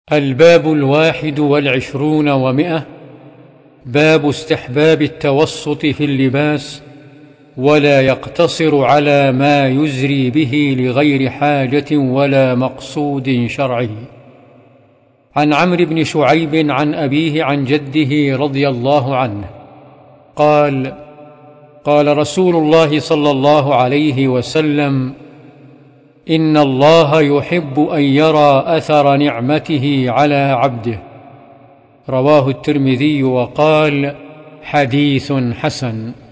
الباب 21 باب استحباب التوسط في اللباس ولا يقتصر على ما يزري به لغير حاجة ولا مقصود شرعي. عن عمرو بن شعيب عن أبيه عن جده رضي الله عنه قال: قال رسول الله صلى الله عليه وسلم: إن الله يحب أن يرى أثر نعمته على عبده. رواه الترمذي وقال: حديث حسن.